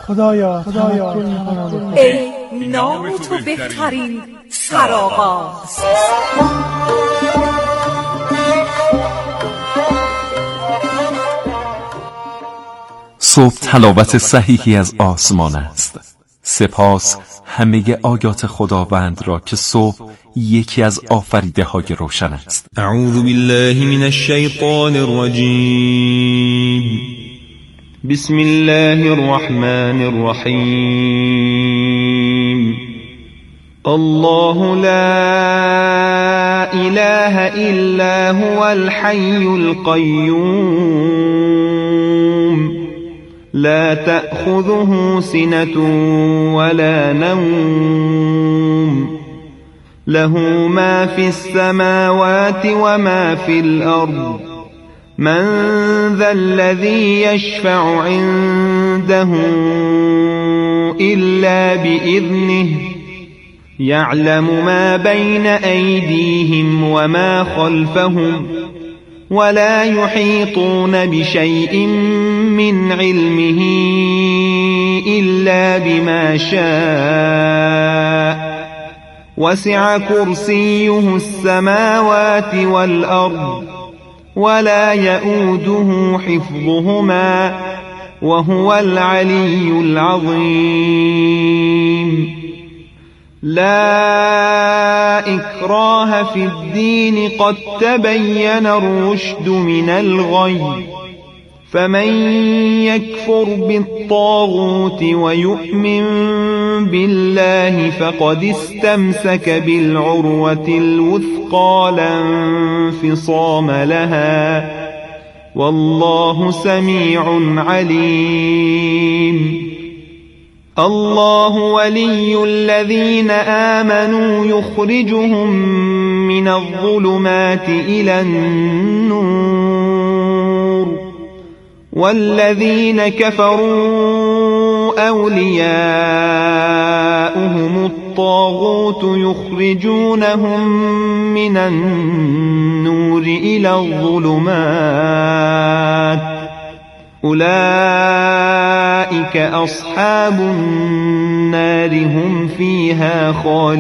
خدایا ای نام تو بهترین سرآغاز. صبح تلاوت صحیحی از آسمان است. سپاس همه آیات خداوند را که صبح یکی از آفریده های روشن است. اعوذ بالله من الشیطان الرجیم. بسم الله الرحمن الرحیم. الله لا اله الا هو الحي القيوم لا تأخذه سنة ولا نوم له ما في السماوات وما في الأرض من ذا الذي يشفع عنده إلا بإذنه يعلم ما بين أيديهم وما خلفهم ولا يحيطون بشيء من علمه إلا بما شاء وسع كرسيه السماوات والأرض ولا يؤوده حفظهما وهو العلي العظيم. لا إكراه في الدين قد تبين الرشد من الغي فمن يكفر بالطاغوت ويؤمن بالله فقد استمسك بالعروة الوثقى لا انفصام لها والله سميع عليم. الله ولي الذين آمنوا يخرجهم من الظلمات إلى النور والذين كفروا أولياؤهم الطاغوت يخرجونهم من النور إلى الظلمات أولئك أصحاب النار هم فيها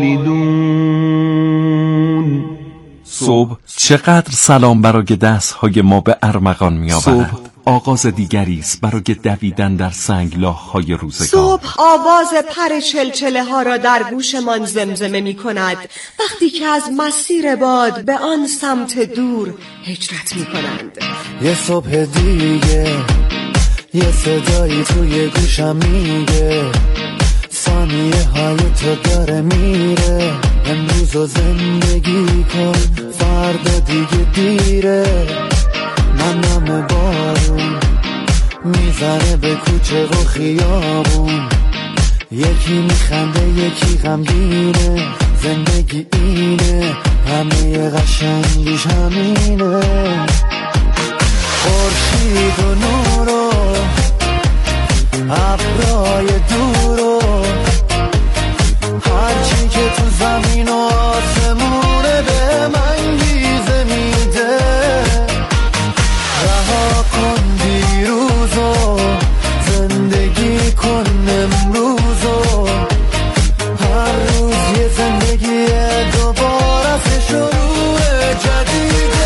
خالدون. صبح چقدر سلام برای دستهای ما به ارمغان می‌آورد. صبح آغاز دیگری است برای دویدن در سنگلاخ‌های روزگار. صبح آواز پر چلچله ها را در گوشمان زمزمه می کند وقتی که از مسیر باد به آن سمت دور هجرت می کنند. یه صبح دیگه یه صدایی توی گوشم میگه ثانیه های تو داره میره امروزو زندگی کن فردا دیگه دیره. نم بارون میزنه به کوچه و خیابون یکی میخنده یکی غمگینه زندگی اینه همه قشنگیش همینه. خورشید و نور و ابرای دور و هرچی که تو زمین و آسمونه به من گیزه میده. رها کن دیروز و زندگی کن امروز و هر روز یه زندگی دوباره از شروع جدیده.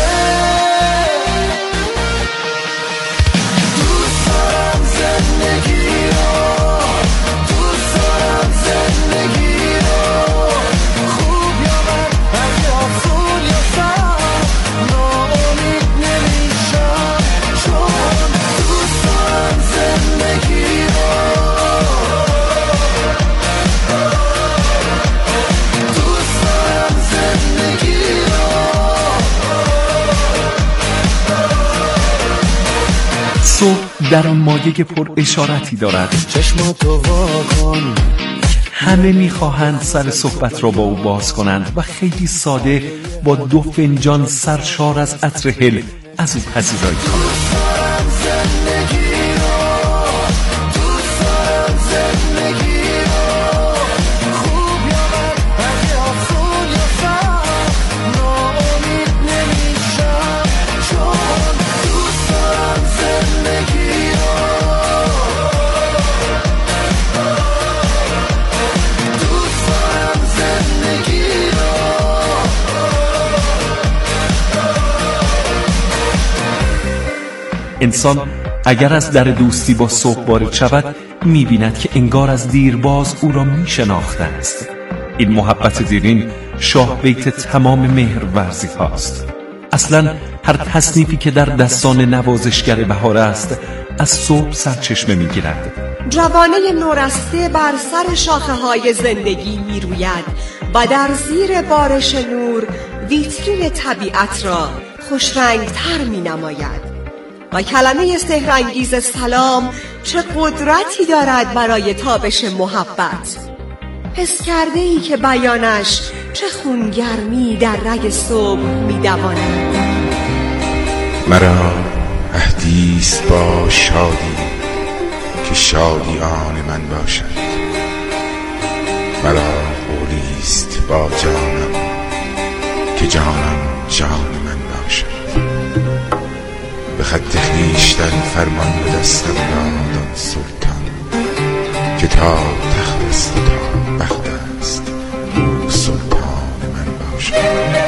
صبح در آن مایه پر اشارتی دارد. چشماتو واکن. همه میخواهند سر صحبت را با او باز کنند و خیلی ساده با 2 فنجان سرشار از عطر هل از او پذیرایی کنند. انسان اگر از در دوستی با صبح وارد شود می‌بیند که انگار از دیرباز او را می‌شناخته است. این محبت دیرین شاه بیت تمام مهرورزی هاست. اصلا هر تصنیفی که در دستان نوازشگر بهار است از صبح سرچشمه می‌گیرد. جوانه نورسته بر سر شاخه‌های زندگی می‌روید و در زیر بارش نور ویترین طبیعت را خوشرنگ‌تر می‌نماید. و کلمه سحرانگیز سلام چه قدرتی دارد برای تابش محبت. حس کرده ای که بیانش چه خونگرمی در رگ صبح می‌دواند. مرا عهدیست با شادی که شادی آن من باشد، مرا قولیست با جانم که جانم جان من باشد. به خط خویشتن فرمان به دستم داد آن سلطان که تا تخت است و تا بخت است او سلطان من باشد.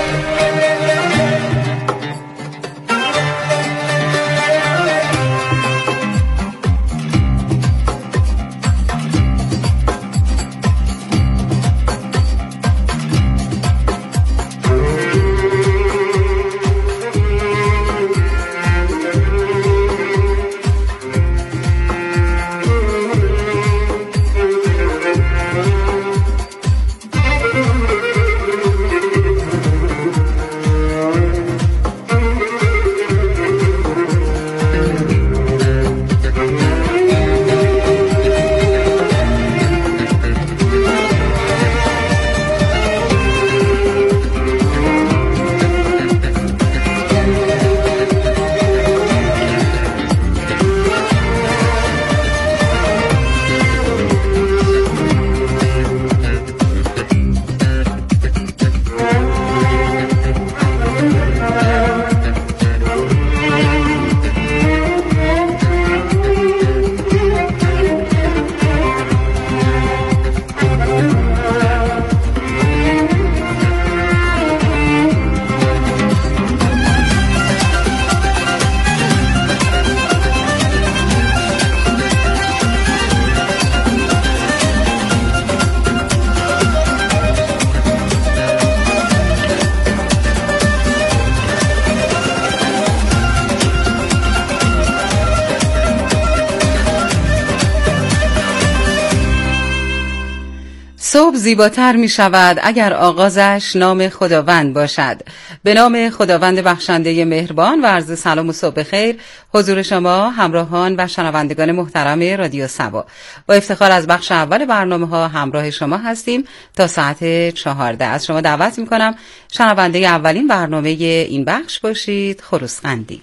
صبح زیباتر می شود اگر آغازش نام خداوند باشد. به نام خداوند بخشنده مهربان و عرض سلام و صبح خیر حضور شما همراهان و شنوندگان محترم رادیو سبا. با افتخار از بخش اول برنامه ها همراه شما هستیم تا ساعت 14. از شما دعوت می کنم شنونده اولین برنامه این بخش باشید. خروسقندی.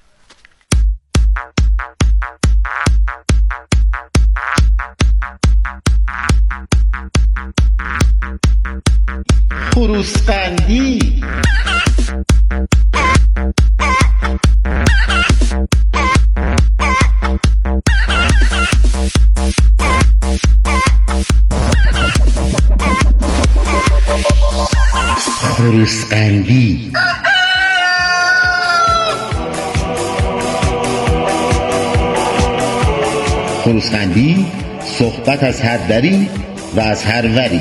خروسقندی خروسقندی خروسقندی صحبت از هر دری و از هر وری.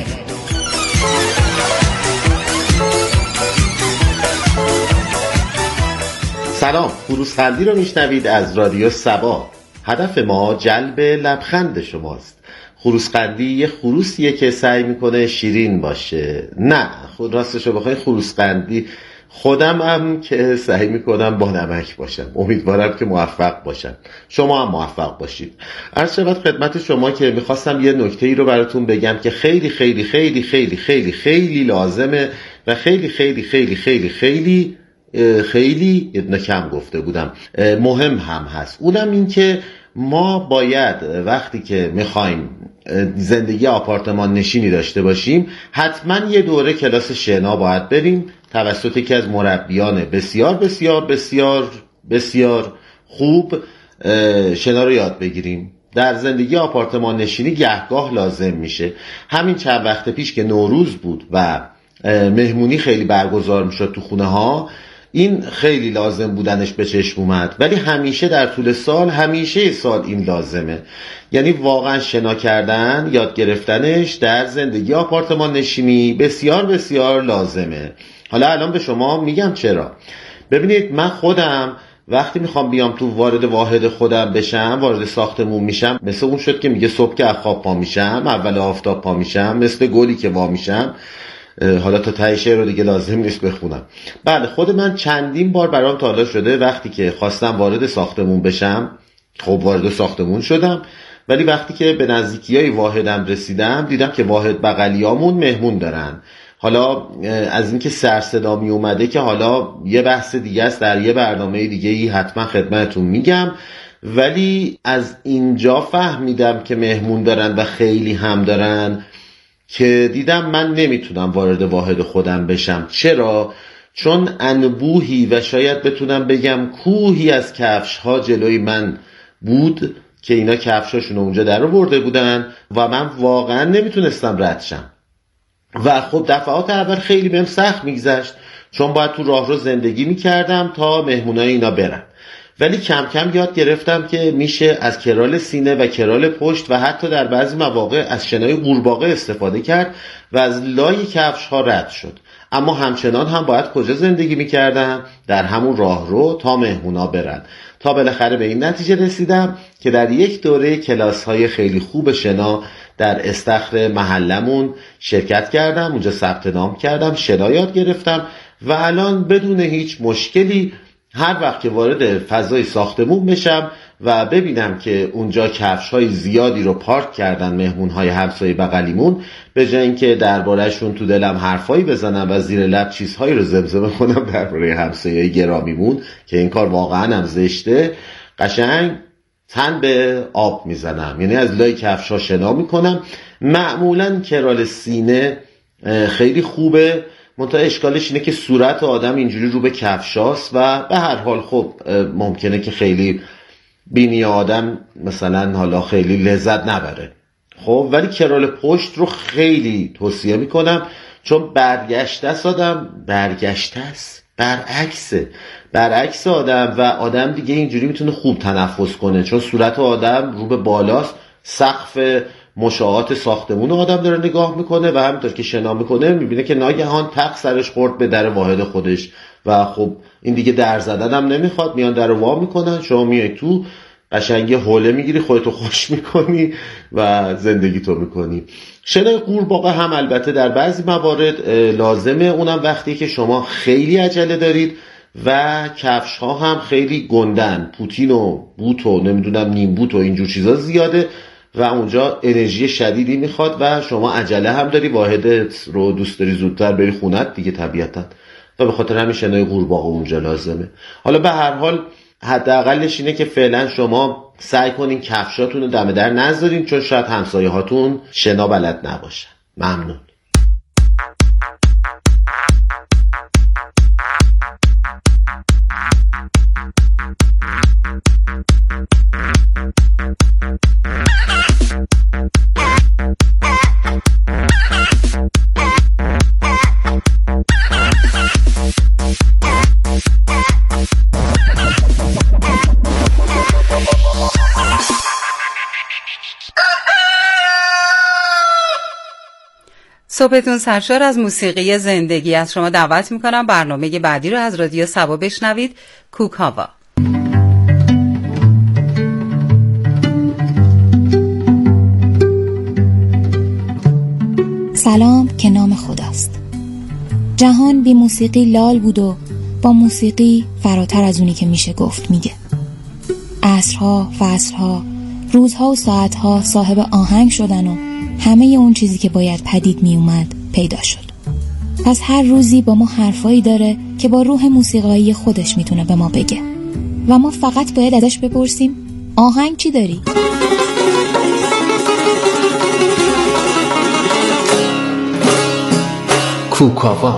سلام، خروسقندی رو میشنوید از رادیو سبا. هدف ما جلب لبخند شماست. خروسقندی یه خروسیه که سعی میکنه شیرین باشه. نه، خود راستشو بخوای خروسقندی خودم هم که سعی میکنم با نمک باشم. امیدوارم که موفق باشم، شما هم موفق باشید. عرض شود خدمت شما که میخواستم یه نکته ای رو براتون بگم که خیلی خیلی خیلی خیلی خیلی خیلی لازمه و خیلی خیلی خیلی خیلی خیلی خیلی کم گفته بودم مهم هم هست. اونم این که ما باید وقتی که میخوایم زندگی آپارتمان نشینی داشته باشیم حتما یه دوره کلاس شنا باید بریم توسط یکی از مربیان بسیار بسیار بسیار بسیار خوب شنا رو یاد بگیریم. در زندگی آپارتمان نشینی گهگاه لازم میشه. همین چند وقت پیش که نوروز بود و مهمونی خیلی برگزار میشد تو خونه ها، این خیلی لازم بودنش به چشم اومد، ولی همیشه در طول سال، همیشه سال این لازمه. یعنی واقعا شنا کردن، یاد گرفتنش در زندگی آپارتمان نشینی بسیار بسیار لازمه. حالا الان به شما میگم چرا. ببینید من خودم وقتی میخوام بیام تو وارد واحد خودم بشم، وارد ساختمون میشم، مثل اون شد که میگه صبح که از خواب پا میشم، اول آفتاب پا میشم، مثل گلی که وا میشم. حالا تا ته شعر رو دیگه لازم نیست بخونم. بله خود من چندین بار برام تا حالا شده وقتی که خواستم وارد ساختمون بشم، خب وارد ساختمون شدم، ولی وقتی که به نزدیکیای واحدم رسیدم دیدم که واحد بغلیامون مهمون دارن. حالا از اینکه سر صدا می اومده که حالا یه بحث دیگه است، در یه برنامه دیگه ای حتما خدمتتون میگم، ولی از اینجا فهمیدم که مهمون دارن و خیلی هم دارن که دیدم من نمیتونم وارد واحد خودم بشم. چرا؟ چون انبوهی و شاید بتونم بگم کوهی از کفش ها جلوی من بود که اینا کفشاشون اونجا در آورده بودن و من واقعا نمیتونستم رد شم. و خب دفعات اول خیلی بهم سخت میگذشت چون باید تو راهرو زندگی میکردم تا مهمونای اینا برن، ولی کم کم یاد گرفتم که میشه از کرال سینه و کرال پشت و حتی در بعضی مواقع از شنای قورباغه استفاده کرد و از لای کفش ها رد شد. اما همچنان هم باید کجا زندگی میکردم؟ در همون راهرو تا مهمونا برن. تا بالاخره به این نتیجه رسیدم که در یک دوره کلاس های خیلی خوب شنا در استخر محلمون شرکت کردم، اونجا ثبت نام کردم، شنا یاد گرفتم و الان بدون هیچ مشکلی هر وقت که وارد فضای ساختمون بشم و ببینم که اونجا کفش‌های زیادی رو پارک کردن مهمون‌های همسایه بغلیمون، به جای اینکه درباره‌شون تو دلم حرفایی بزنم و زیر لب چیزهایی رو زمزمه کنم درباره همسایه گرامیمون که این کار واقعا هم زشته، قشنگ تن به آب میزنم، یعنی از لای کفش‌ها شنا میکنم. معمولاً کرال سینه خیلی خوبه، منتها اشکالش اینه که صورت آدم اینجوری رو به کفشاست و به هر حال خب ممکنه که خیلی بینی آدم مثلا حالا خیلی لذت نبره. خب ولی کرال پشت رو خیلی توصیه میکنم چون برگشته است آدم، برگشته است، برعکس آدم و آدم دیگه اینجوری میتونه خوب تنفس کنه چون صورت آدم رو به بالاست، سقف مشاهات ساختمون آدم داره نگاه میکنه و همینطور که شنا میکنه میبینه که ناگهان تق سرش خورد به در واحد خودش و خب این دیگه در زدن هم نمیخواد، میان در وا میکنن، شما میای تو قشنگ حوله میگیری، خودتو خوش میکنی و زندگی تو میکنی. شنای قورباغه هم البته در بعضی موارد لازمه، اونم وقتی که شما خیلی عجله دارید و کفش ها هم خیلی گندن، پوتین و بوت و نمیدونم نیم بوت و اینجور چیزا زیاده و اونجا انرژی شدیدی میخواد و شما عجله هم داری، واحدت رو دوست داری زودتر بری خونت دیگه طبیعتا، و به خاطر همین شنای قورباغه اونجا لازمه. حالا به هر حال حداقلش اینه که فعلا شما سعی کنین کفشاتون رو دم در نذارین چون شاید همسایه هاتون شنا بلد نباشن. ممنون. صبحتون سرشار از موسیقی زندگی. از شما دعوت میکنم برنامه بعدی رو از رادیو سبا بشنوید. کوکاوا. سلام که نام خداست. جهان بی موسیقی لال بود و با موسیقی فراتر از اونی که میشه گفت میگه. عصرها، فصلها، روزها و ساعتها صاحب آهنگ شدن و همه اون چیزی که باید پدید می اومد پیدا شد. پس هر روزی با ما حرفایی داره که با روح موسیقایی خودش میتونه به ما بگه و ما فقط باید ازش بپرسیم آهنگ چی داری؟ کوکاوا.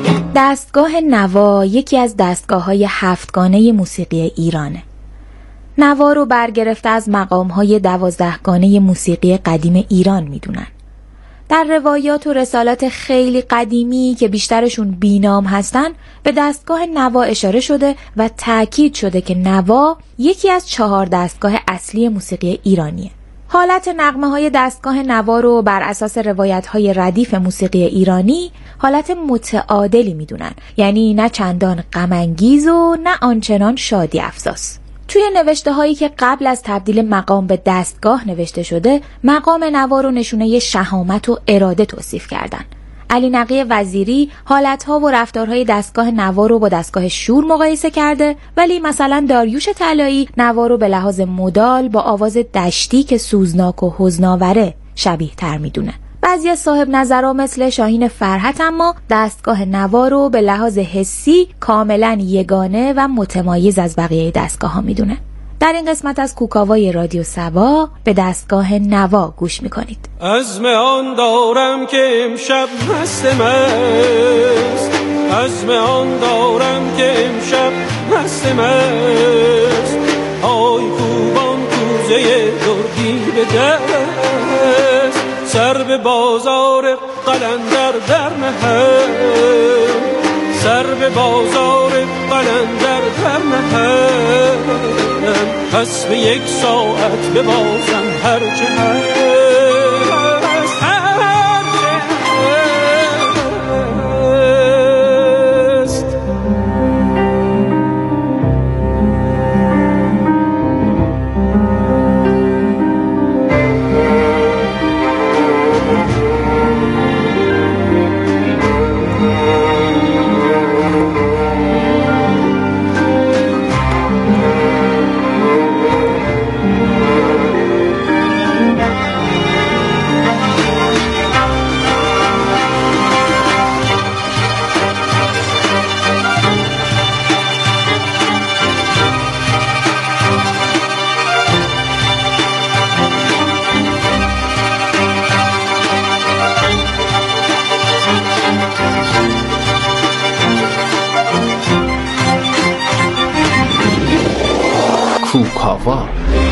دستگاه نوا یکی از دستگاه‌های هفتگانه موسیقی ایرانه. نوا رو برگرفته از مقام‌های 12گانه موسیقی قدیم ایران میدونن. در روایات و رسالات خیلی قدیمی که بیشترشون بی‌نام هستن به دستگاه نوا اشاره شده و تأکید شده که نوا یکی از 4 دستگاه اصلی موسیقی ایرانیه. حالت نغمه‌های دستگاه نوا رو بر اساس روایت‌های ردیف موسیقی ایرانی حالت متعادلی میدونن، یعنی نه چندان غم‌انگیز و نه آنچنان شادی افزاس. توی نوشته هایی که قبل از تبدیل مقام به دستگاه نوشته شده، مقام نوا رو نشونه شهامت و اراده توصیف کردن. علی نقی وزیری حالتها و رفتارهای دستگاه نوا رو با دستگاه شور مقایسه کرده، ولی مثلا داریوش طلایی نوا رو به لحاظ مدال با آواز دشتی که سوزناک و حزن‌آوره شبیه تر میدونه. بعضی از صاحب نظرها مثل شاهین فرحت اما دستگاه نوا رو به لحاظ حسی کاملا یگانه و متمایز از بقیه دستگاه ها میدونه. در این قسمت از کوکاوای رادیو سبا به دستگاه نوا گوش میکنید. عزم آن دارم که امشب مست مست، عزم آن دارم که امشب مست مست، آی کوبان کوزه دردی به دست، سر به بازار قلندر در نهم، سر به بازار قلندر در نهم، پس به 1 ساعت ببازم هرچه هست، هرچه هست. کوکاوا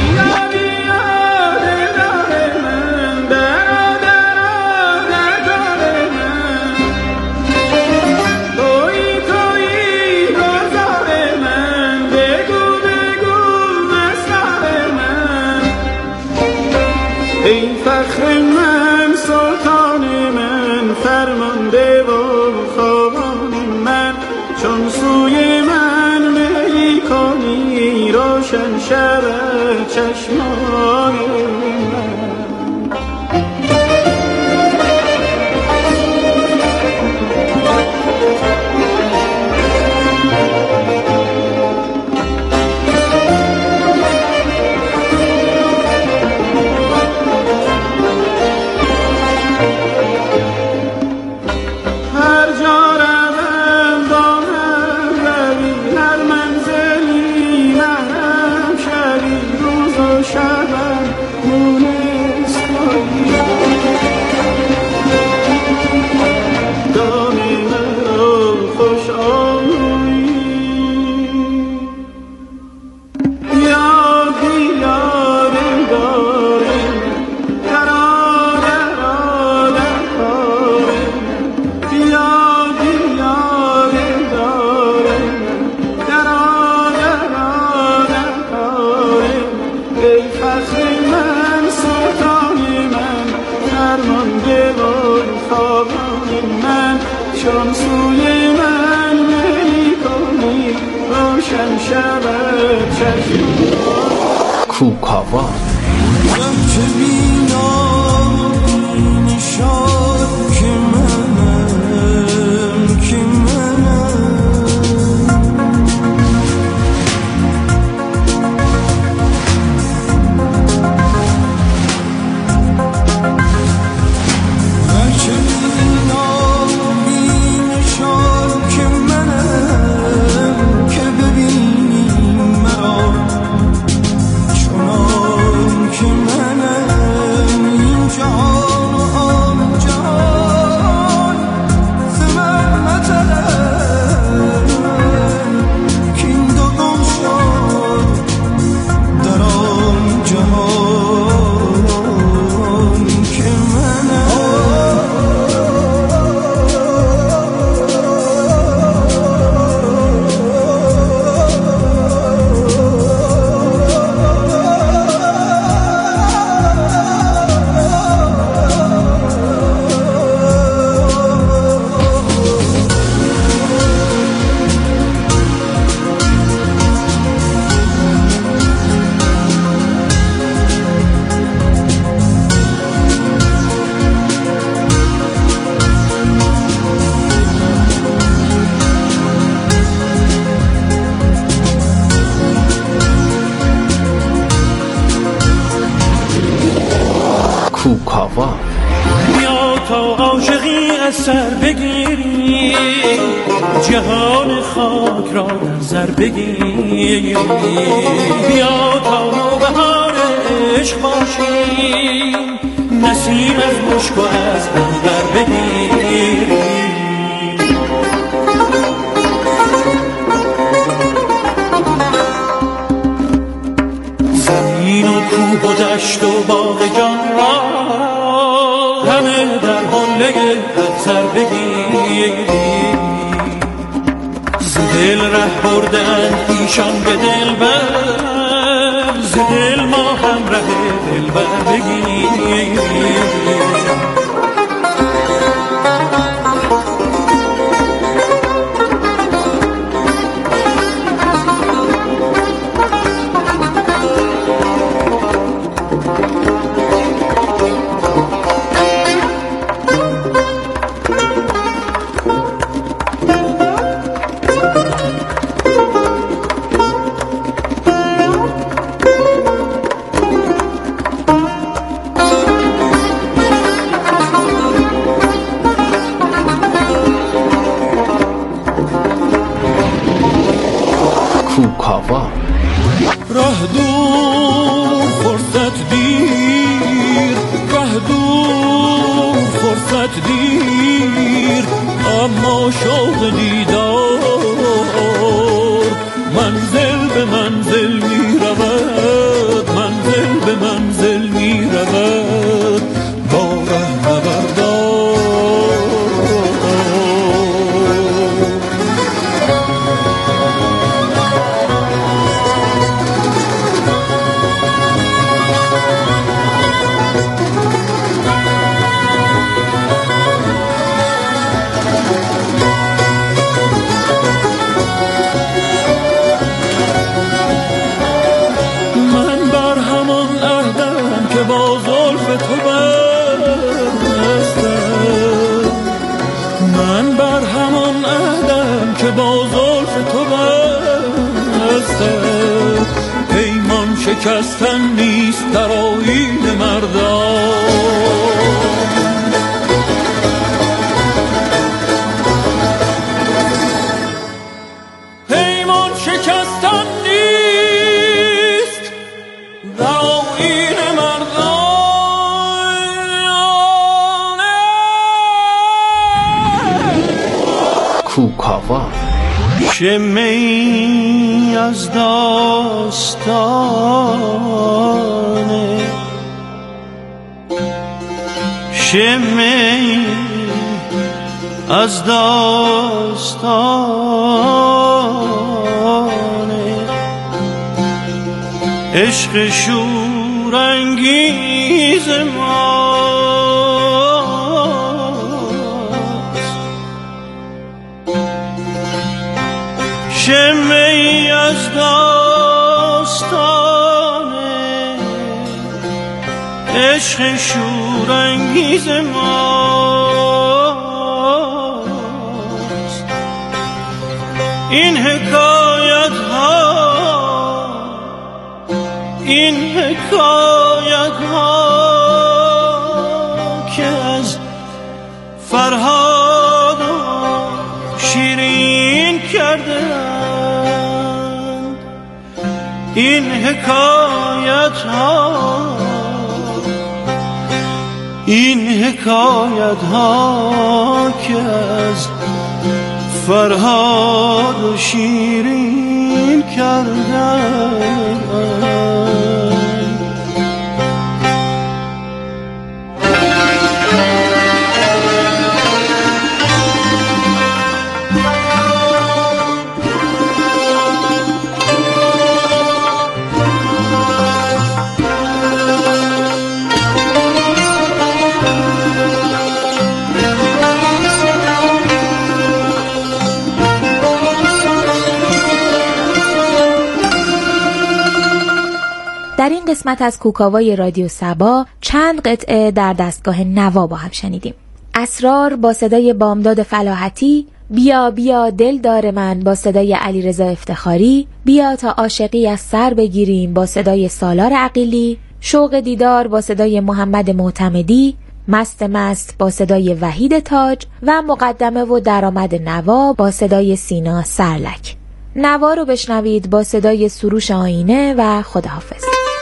ای فخر من سلطان من فرمانده و خوابان من چون سوی من می کنی روشن شود چشمان من کوکاوا که منم سر بگیری، جهان خاک را در سر بگیری. بیا تا نوبهار عشق باشی، نسیم از مشک و از عنبر بگیری. زمین و کوه و دشت و باغ جان را همه در حله سر بگیری. ز دل ره بردن ایشان به دل بر، ز دل ما هم ره دل بر بگیری. راه دور فرصت دیر، راه دور فرصت دیر، اما شوق دیدار منزل به منزل می رود، منزل به منزل می رود با رهنوردان. من بر همان عهدم که با زلف تو بستم، پیمان شکستن نیست در آیین مردان. پیمان شکستن نیست در آیین مردان. کوکاوا شمعی از داستانه، شمعی از داستانه، عشق شورانگیز شمعی از داستانه، عشق شورانگیز ماست. این حکایت ها، این حکایت ها که از فرهاد شیرین کرده، این حکایت ها، این حکایت ها که از فرهاد و شیرین کردن. در این قسمت از کوکاوای رادیو سبا چند قطعه در دستگاه نوا با هم شنیدیم. اسرار با صدای بامداد فلاحتی، بیا بیا دلدار من با صدای علیرضا افتخاری، بیا تا عاشقی از سر بگیریم با صدای سالار عقیلی، شوق دیدار با صدای محمد معتمدی، مست با صدای وحید تاج و مقدمه و درآمد نوا با صدای سینا سرلک. نوا رو بشنوید با صدای سروش آینه و خداحافظ.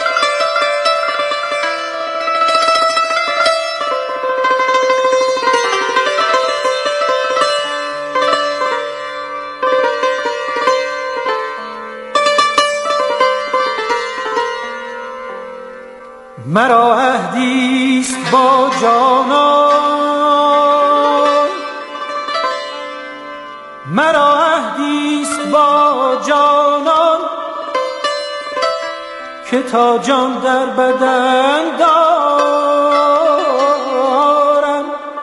مرا عهدیست با جانان، مرا عهدیست با جانان که تا جان در بدن دارم.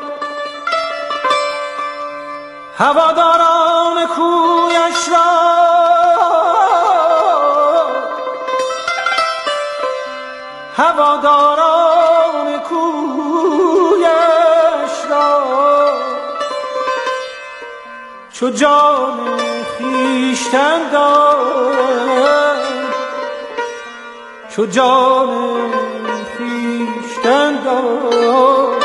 هواداران کویش را هواداران کویش را چو جان خویشتن دارم، چو جان خویشتن دارم.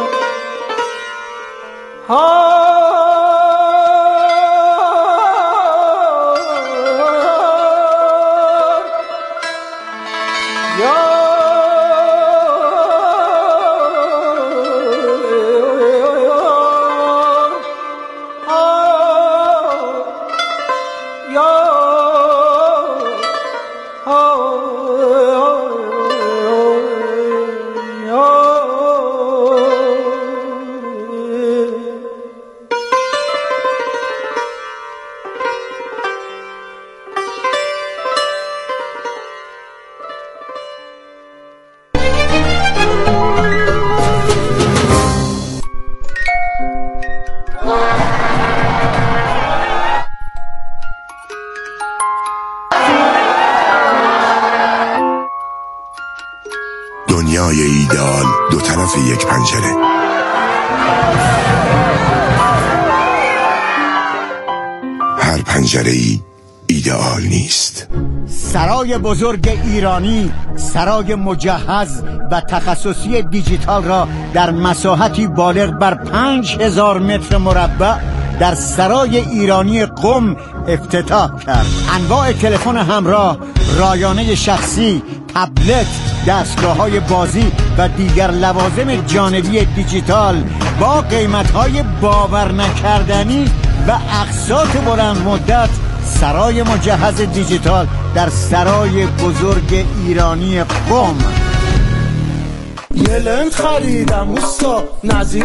دنیای ایدئال دو طرف یک پنجره. هر پنجره‌ای ایدئال نیست. سرای بزرگ ایرانی، سرای مجهز و تخصصی دیجیتال را در مساحتی بالغ بر 5000 متر مربع در سرای ایرانی قم افتتاح کرد. انواع تلفن همراه، رایانه شخصی، تبلت، دستگاه‌های بازی و دیگر لوازم جانبی دیجیتال با قیمت‌های باور نکردنی و اقساط بلند مدت. سرای مجهز دیجیتال در سرای بزرگ ایرانی قم. یه لنت خریدم اوستا، نظیر